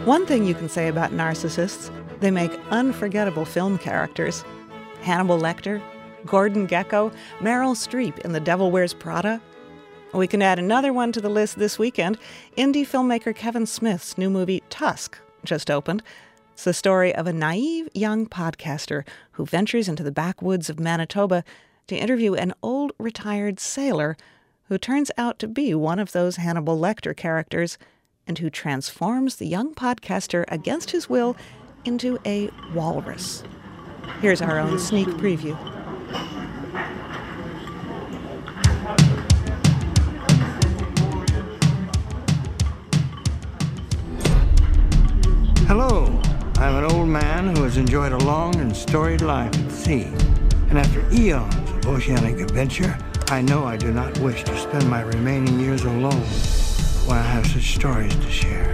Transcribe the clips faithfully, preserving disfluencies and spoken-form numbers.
One thing you can say about narcissists, they make unforgettable film characters. Hannibal Lecter, Gordon Gekko, Meryl Streep in The Devil Wears Prada. We can add another one to the list this weekend. Indie filmmaker Kevin Smith's new movie Tusk just opened. It's the story of a naive young podcaster who ventures into the backwoods of Manitoba to interview an old retired sailor who turns out to be one of those Hannibal Lecter characters and who transforms the young podcaster against his will into a walrus. Here's our own sneak preview. Hello, I'm an old man who has enjoyed a long and storied life at sea. And after eons of oceanic adventure, I know I do not wish to spend my remaining years alone when I have such stories to share.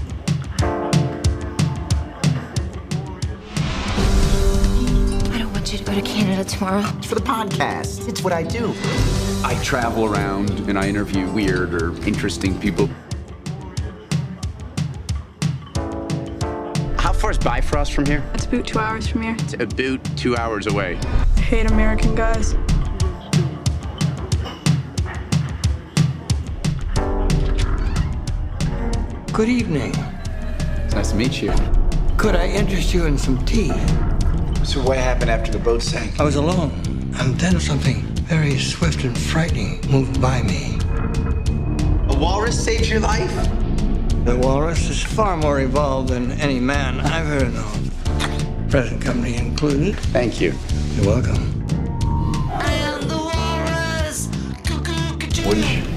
I don't want you to go to Canada tomorrow. It's for the podcast. It's what I do. I travel around and I interview weird or interesting people. How far is Bifrost from here? It's about two hours from here. It's about two hours away. I hate American guys. Good evening. It's nice to meet you. Could I interest you in some tea? So what happened after the boat sank? I was alone, and then something very swift and frightening moved by me. A walrus saved your life? The walrus is far more evolved than any man I've heard of. Present company included. Thank you. You're welcome. I am the walrus. What did you...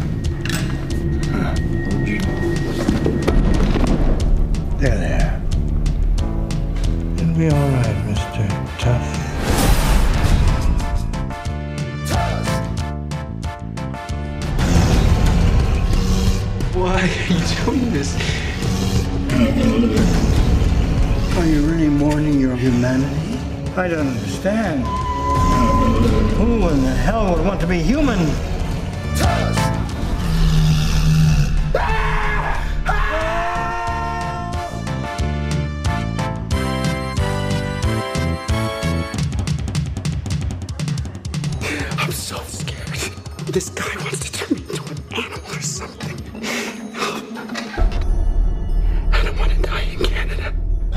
There, there. It'll be all right, Mister Tusk. Why are you doing this? Are you really mourning your humanity? I don't understand. Who in the hell would want to be human? I'm so scared. This guy wants to turn me into an animal or something. I don't want to die in Canada.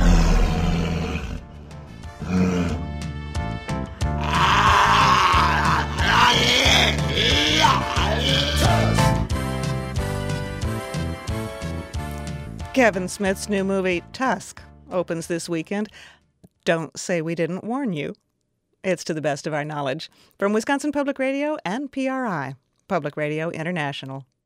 Kevin Smith's new movie Tusk opens this weekend. Don't say we didn't warn you. It's to the best of our knowledge. From Wisconsin Public Radio and P R I, Public Radio International.